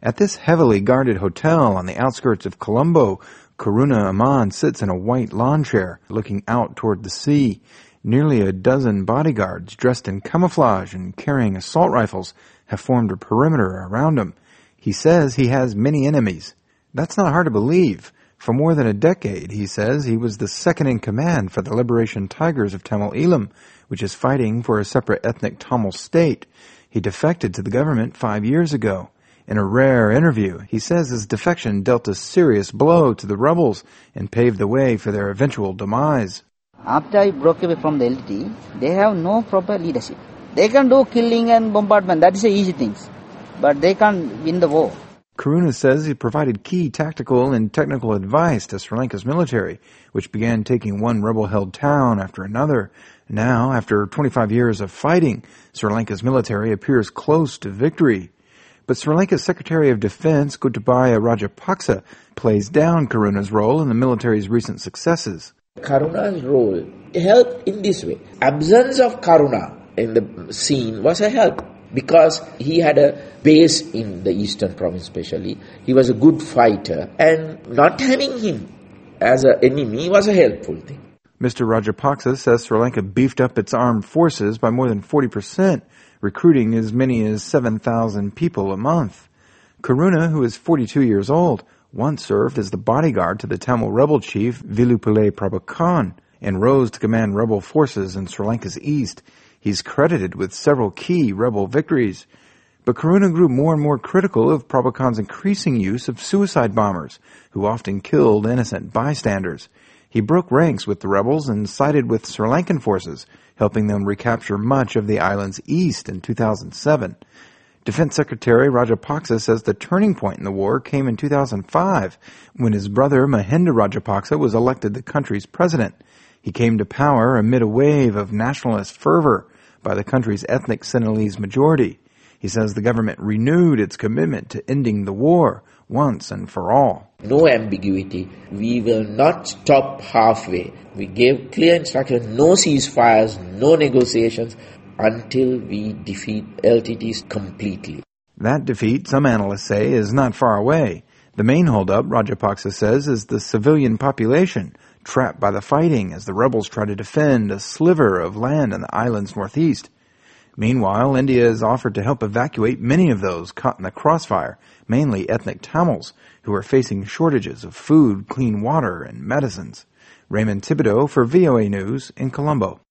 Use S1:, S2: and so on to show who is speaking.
S1: At this heavily guarded hotel on the outskirts of Colombo, Karuna Aman sits in a white lawn chair, looking out toward the sea. Nearly a dozen bodyguards, dressed in camouflage and carrying assault rifles, have formed a perimeter around him. He says he has many enemies. That's not hard to believe. For more than a decade, he says, he was the second-in-command for the Liberation Tigers of Tamil Eelam, which is fighting for a separate ethnic Tamil state. He defected to the government 5 years ago. In a rare interview, he says his defection dealt a serious blow to the rebels and paved the way for their eventual demise.
S2: After I broke away from the LTT, they have no proper leadership. They can do killing and bombardment, that is the easy things, but they can't win the war.
S1: Karuna says he provided key tactical and technical advice to Sri Lanka's military, which began taking one rebel-held town after another. Now, after 25 years of fighting, Sri Lanka's military appears close to victory. But Sri Lanka's Secretary of Defense, Gotabaya Rajapaksa, plays down Karuna's role in the military's recent successes.
S3: Karuna's role helped in this way. Absence of Karuna in the scene was a help because he had a base in the eastern province especially. He was a good fighter, and not having him as an enemy was a helpful thing.
S1: Mr. Rajapaksa says Sri Lanka beefed up its armed forces by more than 40%, recruiting as many as 7,000 people a month. Karuna, who is 42 years old, once served as the bodyguard to the Tamil rebel chief Vilupillai Prabhakaran and rose to command rebel forces in Sri Lanka's east. He's credited with several key rebel victories. But Karuna grew more and more critical of Prabhakaran's increasing use of suicide bombers, who often killed innocent bystanders. He broke ranks with the rebels and sided with Sri Lankan forces, helping them recapture much of the island's east in 2007. Defense Secretary Rajapaksa says the turning point in the war came in 2005, when his brother Mahinda Rajapaksa was elected the country's president. He came to power amid a wave of nationalist fervor by the country's ethnic Sinhalese majority. He says the government renewed its commitment to ending the war once and for all.
S3: No ambiguity. We will not stop halfway. We gave clear instructions, no ceasefires, no negotiations, until we defeat LTTs completely.
S1: That defeat, some analysts say, is not far away. The main holdup, Rajapaksa says, is the civilian population, trapped by the fighting as the rebels try to defend a sliver of land in the island's northeast. Meanwhile, India has offered to help evacuate many of those caught in the crossfire, mainly ethnic Tamils, who are facing shortages of food, clean water, and medicines. Raymond Thibodeau for VOA News in Colombo.